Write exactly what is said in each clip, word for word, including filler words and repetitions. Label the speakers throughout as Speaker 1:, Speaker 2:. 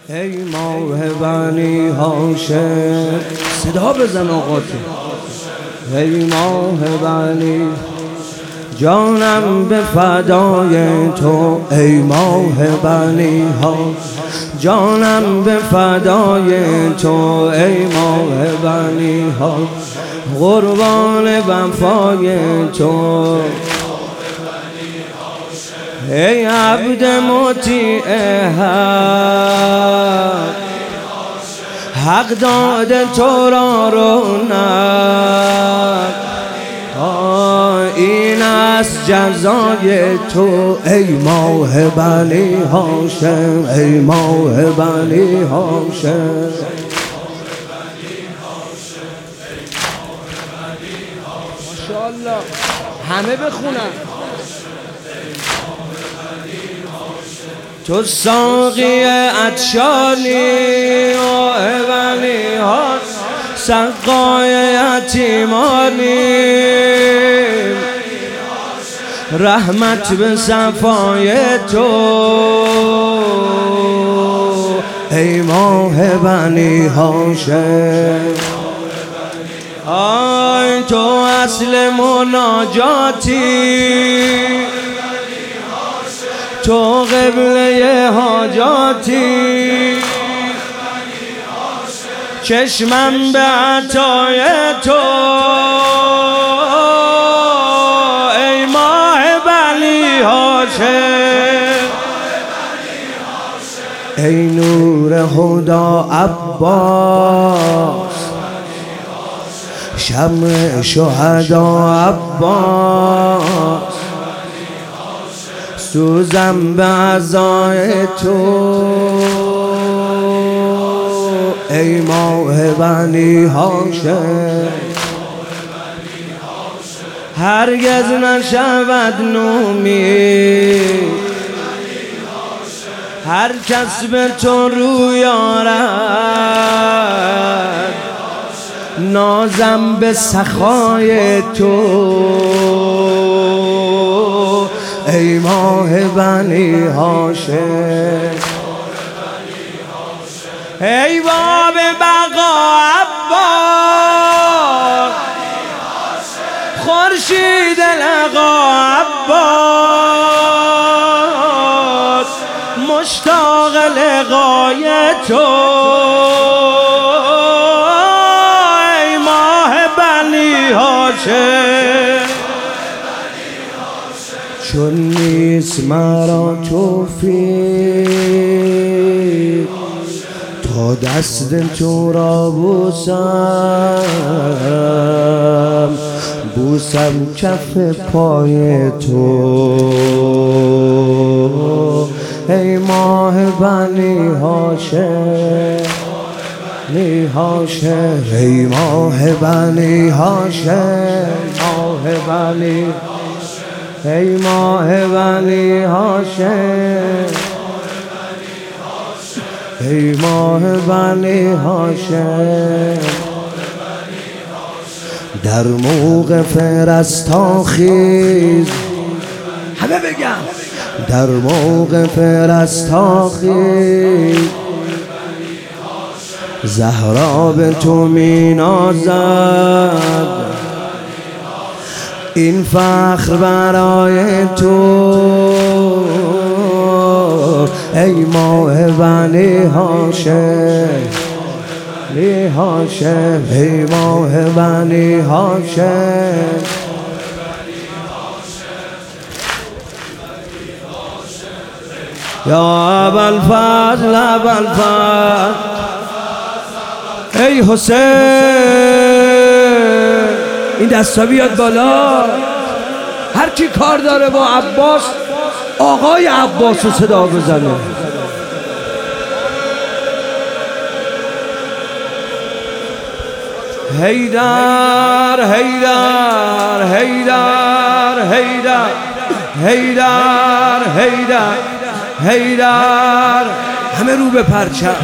Speaker 1: ای ماه بنی هاشم، صدا بزن آقا تو. ای ماه بنی، جانم به فدای تو. ای ماه بنی ها، جانم به فدای تو. ای ماه بنی ها، قربان وفای تو. ای عبد مطیع حق، حق داده تو را رونق. این است جزای تو. ای ماه بنی هاشم، ای ماه بنی هاشم. ماشاءالله همه بخونن. تو ساقی عطشانی و بنی ها، سقای یتیمانی، رحمت به صفای تو. ای ماه بنی هاشم، آی تو اصل مناجاتی، تو قبله حاجاتی. چشمم به عطای تو. ای ماه بنی هاشم، ای نور هدا عباس، شمع شهدا عباس. سوزم به عزای تو. ای ماه بنی هاشم، هرگز نشود نومید هر کس به تو روی آرد. نازم به سخای تو. ای ماه بنی هاشم، ای باب بقا عباس، خورشید لقا عباس. مشتاق لقای تو. ای ماه بنی هاشم، چون نیست مرا توفیق تا دست تو را بوسم، بوسم کف پای تو. ای ماه بنی هاشم، بنی هاشم. ای ماه بنی هاشم، ماه بنی. ای ماه بنی هاشم، ای ماه بنی هاشم. در موقف رستاخیز، همه بگم در موقف رستاخیز، زهرا به تو می نازد. این فخر برای تو. ای ماه بنی هاشم، بنی هاشم. ای ماه بنی هاشم، یا ابوالفضل ابوالفضل. ای حسین، این دستا بیاد بالا. هر کی کار داره با عباس، آقای عباس رو صدا بزنه. حیدر حیدر حیدر حیدر حیدر حیدر حیدر. همه رو به پرچم.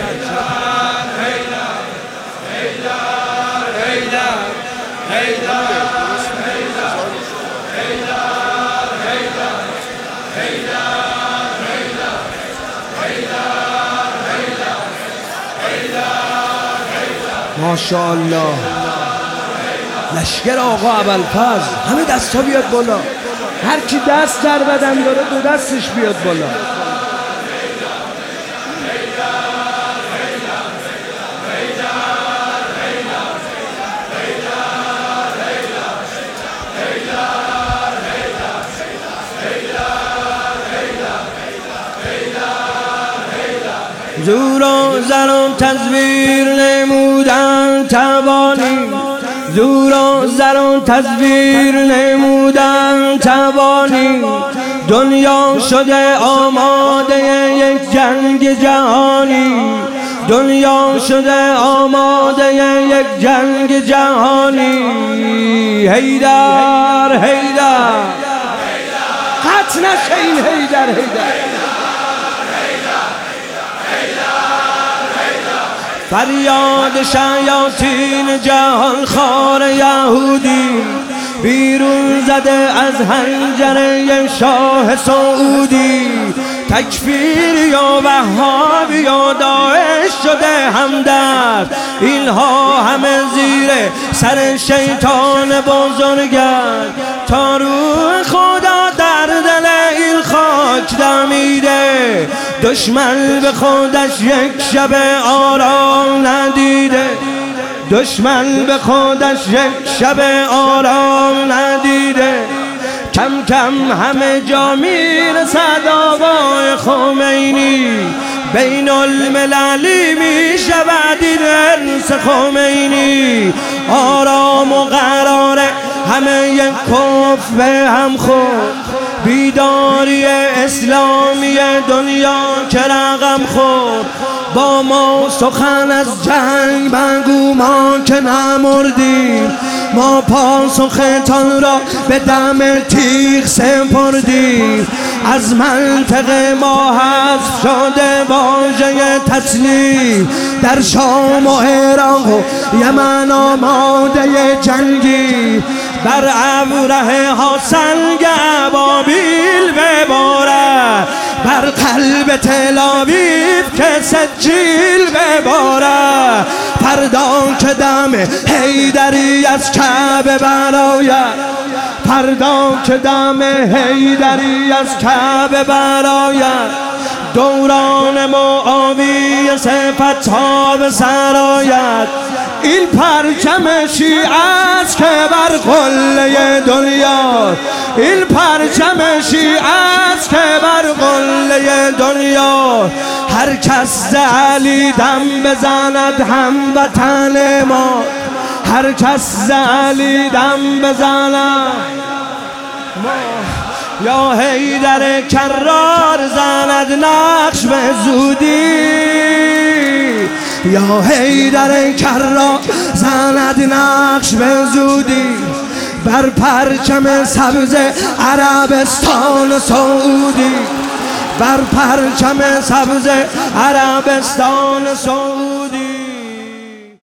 Speaker 1: ماشاءالله. لشکر آقا ابوالفضل. همه دستا بیاد بالا، هر کی دست در بدن داره دو دستش بیاد بالا. زور و زر و تزویر نمودن توانی، زور و زر و تزویر نمودن توانی. دنیا شده آماده یک جنگ جهانی، دنیا شده آماده یک جنگ جهانی. حیدر حیدر قطع نشه این حیدر حیدر. فریاد شیاطین جهان خار یهودی، بیرون زده از حنجره شاه سعودی. تکفیر یا وهابی یا داعش شده همدرد، اینها همه زیر سر شیطان بزرگند. تا روح خدا در دل این خاک دمیده، دشمن به خودش یک شب آرام ندیده، دشمن به خودش یک شب آرام ندیده. کم کم همه جا میرسد آقای خمینی، بین المللی می شود این ارث خمینی. آرام و قراره همه یک کف به هم خورد، بیداری اسلامی دنیا که رقم خورد. با ما سخن از جنگ بگو ما که نمردیم، ما پاسختان را به دم تیغ سپردیم. از منطقه ما حذف شده واژه تسلیم، در شام و عراق و یمن آماده جنگی. بر ابره ها سنگ ابابیل ببارد، بر قلب تل آویو که سجیل ببارد. فردا که دم حیدری از کعبه برآید، فردا که دم حیدری از کعبه برآید. دوران معاویه صفت ها به سر آید. این پرچم شیعه است که بر قله دنیا، این پرچم شیعه است که بر قله دنیا. هر کس ز علی دم بزند هموطن ما، هر کس ز علی دم بزند ما. یا حیدر کرار زند نقش به زودی، یا حیدر کرار زند نقش به زودی. بر پرچم سبز عربستان سعودی، بر پرچم سبز عربستان سعودی.